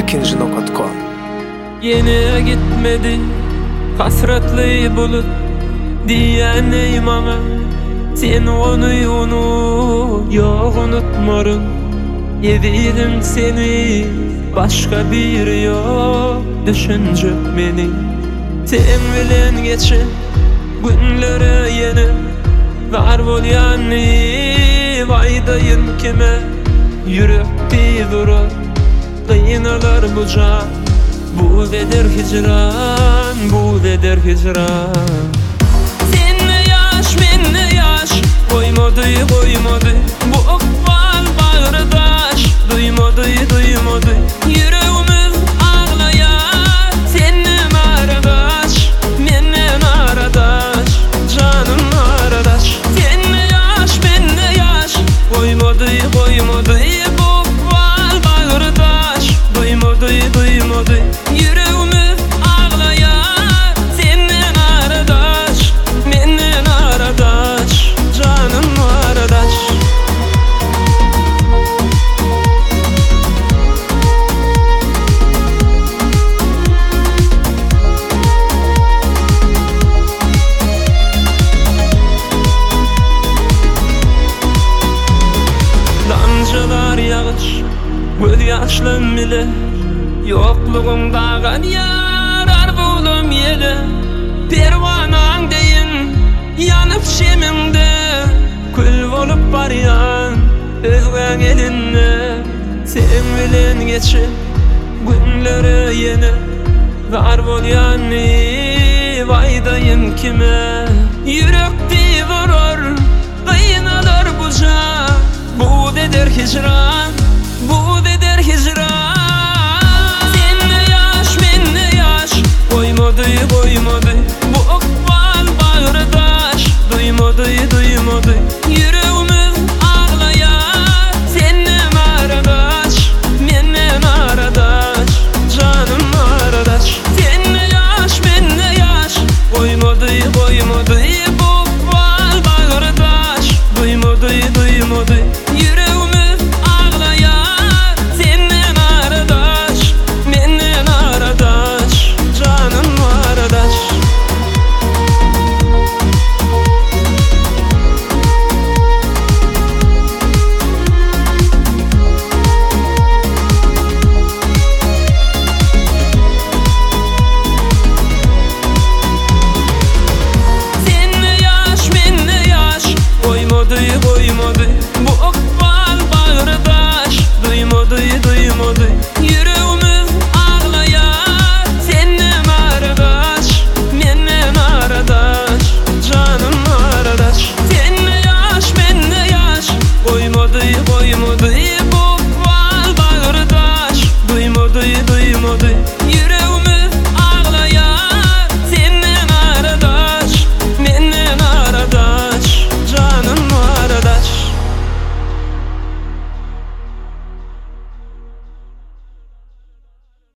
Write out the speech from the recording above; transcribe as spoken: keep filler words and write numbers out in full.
ikinci nokta com. Yine gitmedi hasretli bulut diyen imama, sen onu onu yok unutmarım. Yedim seni başka bir yok düşünce beni. Sen bilen geçen günlere yine var bol yani vaydayın kime yürekti durur kıynalar bu can. Bu veder hicran, bu veder hicran. Senle yaş, menle yaş, koymadı, koymadı. Bu okval bağırdaş, duymadı, duymadı. Yüreğimiz ağlayar, senin aradaş, menden aradaş, canım aradaş. Senle yaş, menle yaş, koymadı, koymadı. Bu okval bağırdaş, duymadı, duymadı. Yüreğimi ağlayar, senden aradaş, menden aradaş, canım aradaş. Damcılar yağış, göz yaşlım bile yokluğum dağın yarar bulum yedi. Pervanan deyin yanıp şemimde, kül olup baryan özgen elinle. Sen bilen geçen günlere yine var bol yani vaydayım kime yürekti vurur kıynalar bu can. Bu deder hicran, bu